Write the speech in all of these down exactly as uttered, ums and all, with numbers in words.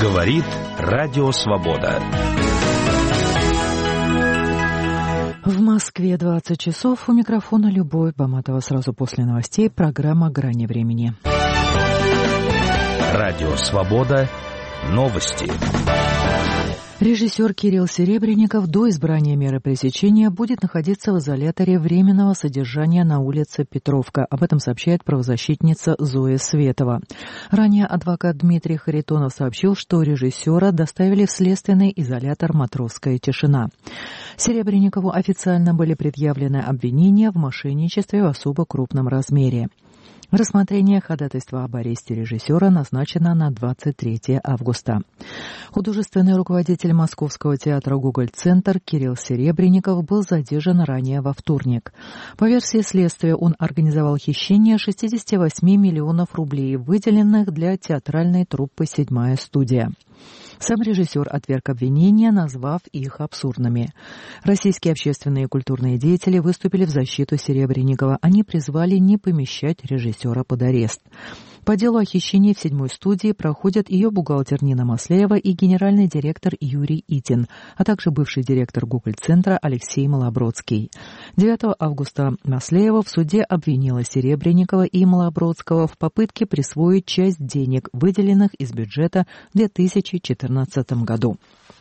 Говорит Радио Свобода. В Москве двадцать часов. У микрофона Любовь Баматова. Сразу после новостей программа «Грани времени». Радио Свобода. Новости. Режиссер Кирилл Серебренников до избрания меры пресечения будет находиться в изоляторе временного содержания на улице Петровка. Об этом сообщает правозащитница Зоя Светова. Ранее адвокат Дмитрий Харитонов сообщил, что режиссера доставили в следственный изолятор «Матросская тишина». Серебренникову официально были предъявлены обвинения в мошенничестве в особо крупном размере. Рассмотрение ходатайства об аресте режиссера назначено на двадцать третье августа. Художественный руководитель Московского театра «Гоголь-центр» Кирилл Серебренников был задержан ранее во вторник. По версии следствия, он организовал хищение шестьдесят восемь миллионов рублей, выделенных для театральной труппы «Седьмая студия». Сам режиссер отверг обвинения, назвав их абсурдными. Российские общественные и культурные деятели выступили в защиту Серебренникова. Они призвали не помещать режиссера под арест. По делу о хищении в «Седьмой студии» проходят ее бухгалтер Нина Маслеева и генеральный директор Юрий Итин, а также бывший директор Гоголь-центра Алексей Малобродский. девятого августа Маслеева в суде обвинила Серебренникова и Малобродского в попытке присвоить часть денег, выделенных из бюджета в две тысячи четырнадцатом году.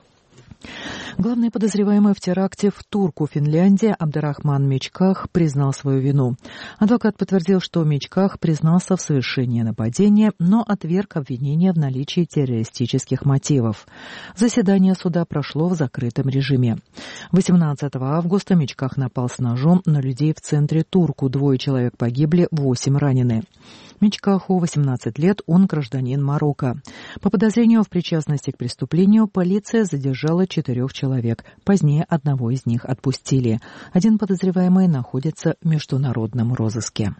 Главный подозреваемый в теракте в Турку, Финляндия, Абдурахман Мечках признал свою вину. Адвокат подтвердил, что Мечках признался в совершении нападения, но отверг обвинения в наличии террористических мотивов. Заседание суда прошло в закрытом режиме. восемнадцатого августа Мечках напал с ножом на людей в центре Турку. Двое человек погибли, восемь ранены. Мечкаху восемнадцать лет, он гражданин Марокко. По подозрению в причастности к преступлению полиция задержала четырех человек. Позднее одного из них отпустили. Один подозреваемый находится в международном розыске.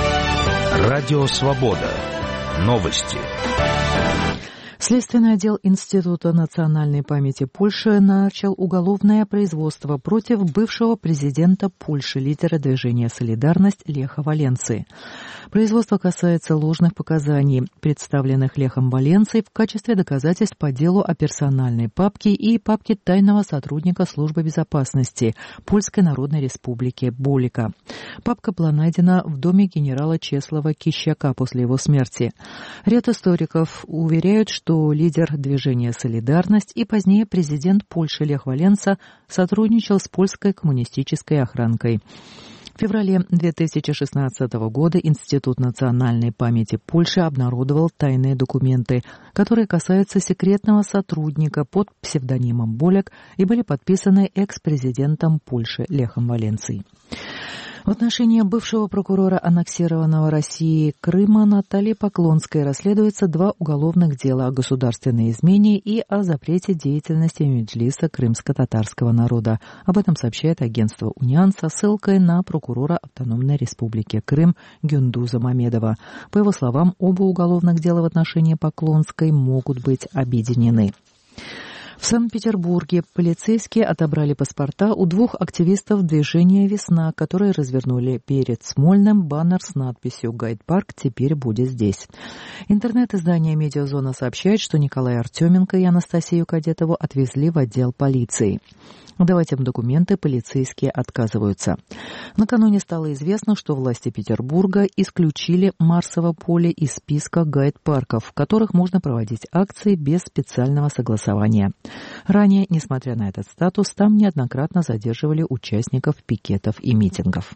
Радио Свобода. Новости. Следственный отдел Института национальной памяти Польши начал уголовное производство против бывшего президента Польши, лидера движения «Солидарность» Леха Валенсы. Производство касается ложных показаний, представленных Лехом Валенсой в качестве доказательств по делу о персональной папке и папке тайного сотрудника Службы безопасности Польской Народной Республики Болика. Папка была найдена в доме генерала Чеслава Кищака после его смерти. Ряд историков уверяют, что что лидер движения «Солидарность» и позднее президент Польши Лех Валенса сотрудничал с польской коммунистической охранкой. В феврале две тысячи шестнадцатого года Институт национальной памяти Польши обнародовал тайные документы, которые касаются секретного сотрудника под псевдонимом Болек и были подписаны экс-президентом Польши Лехом Валенсой. В отношении бывшего прокурора аннексированного России Крыма Натальи Поклонской расследуется два уголовных дела о государственной измене и о запрете деятельности Меджлиса крымско-татарского народа. Об этом сообщает агентство «Униан» со ссылкой на прокурора Автономной Республики Крым Гюндуза Мамедова. По его словам, оба уголовных дела в отношении Поклонской могут быть объединены. В Санкт-Петербурге полицейские отобрали паспорта у двух активистов движения «Весна», которые развернули перед Смольным баннер с надписью «Гайд-парк теперь будет здесь». Интернет-издание «Медиазона» сообщает, что Николая Артеменко и Анастасию Кадетову отвезли в отдел полиции. Давать им документы полицейские отказываются. Накануне стало известно, что власти Петербурга исключили Марсово поле из списка гайд-парков, в которых можно проводить акции без специального согласования. Ранее, несмотря на этот статус, там неоднократно задерживали участников пикетов и митингов.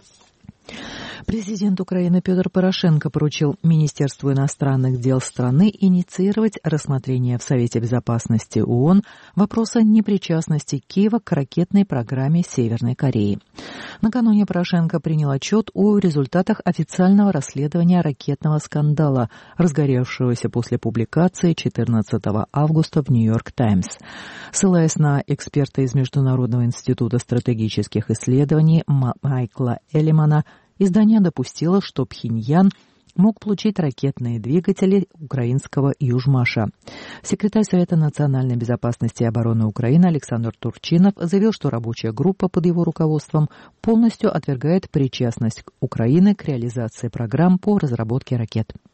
Президент Украины Петр Порошенко поручил Министерству иностранных дел страны инициировать рассмотрение в Совете безопасности ООН вопроса непричастности Киева к ракетной программе Северной Кореи. Накануне Порошенко принял отчет о результатах официального расследования ракетного скандала, разгоревшегося после публикации четырнадцатого августа в «Нью-Йорк Таймс». Ссылаясь на эксперта из Международного института стратегических исследований Майкла Эллимана, издание допустило, что Пхеньян мог получить ракетные двигатели украинского Южмаша. Секретарь Совета национальной безопасности и обороны Украины Александр Турчинов заявил, что рабочая группа под его руководством полностью отвергает причастность Украины к реализации программ по разработке ракет.